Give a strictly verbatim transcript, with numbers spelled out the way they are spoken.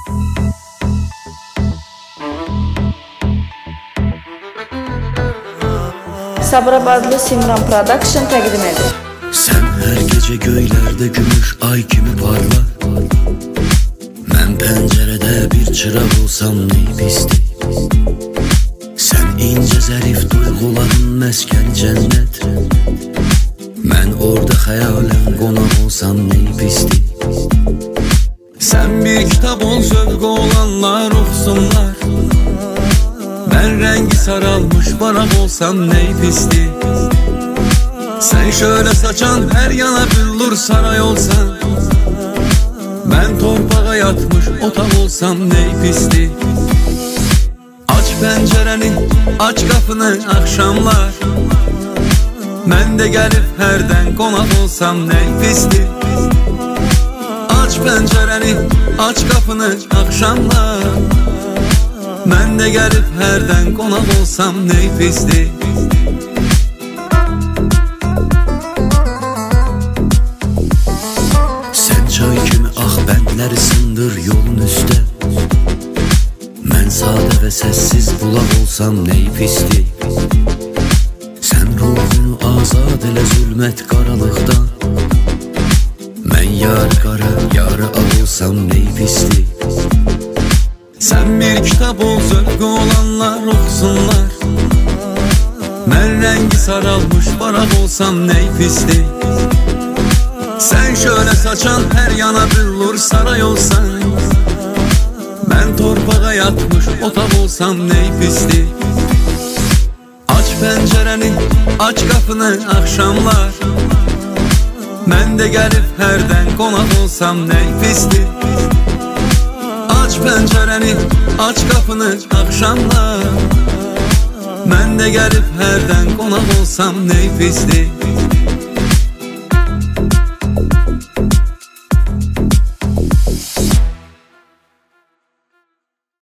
Sabirabadlı Simran Production təqdim edir. Sən hər gecə göylərdə gümüş ay kimi parla. Mən pəncərədə bir çıraq olsam ney pisdir. Sən incə zərif duyğuların məskəni cənnət. Mən orada xəyalən qonaq olsam ney pisdir. Sən bir kitab ol, zövqü olanlar oxusunlar. Mən rəngi saralmış varaq olsam ney pisdir. Sən şöyle saçan her yana büllur saray olsan. Ben torpağa yatmış otak olsam ney pisdir. Aç pencereni, aç kapını akşamlar. Mən də gəlib hərdən qonaq olsam ney pisdir. Aç pencereni, aç kapını akşamlar. Mən də gəlib hərdən qonaq olsam ney pisdir. Sən çay kimi ağ bəndləri sındır yolun üstə. Mən sadə və səssiz bulaq olsam ney pisdir. Sən ruhunu azad elə zülmət qaralıqdan. Mən yarı qara, yarı ağ olsam ney pisdir. Sən bir kitab ol, zövqü olanlar oxusunlar. Mən rəngi saralmış varaq olsam ney pisdir. Sən şöyle saçan her yana büllur saray olsan. Ben torpağa yatmış otak olsam ney pisdir. Aç pencereni, aç kapını akşamlar. Mən də gəlib hərdən qonaq olsam ney pisdir. Aç pencereni, aç kapını akşamlar. Mən də gəlib hərdən qonaq olsam ney pisdir.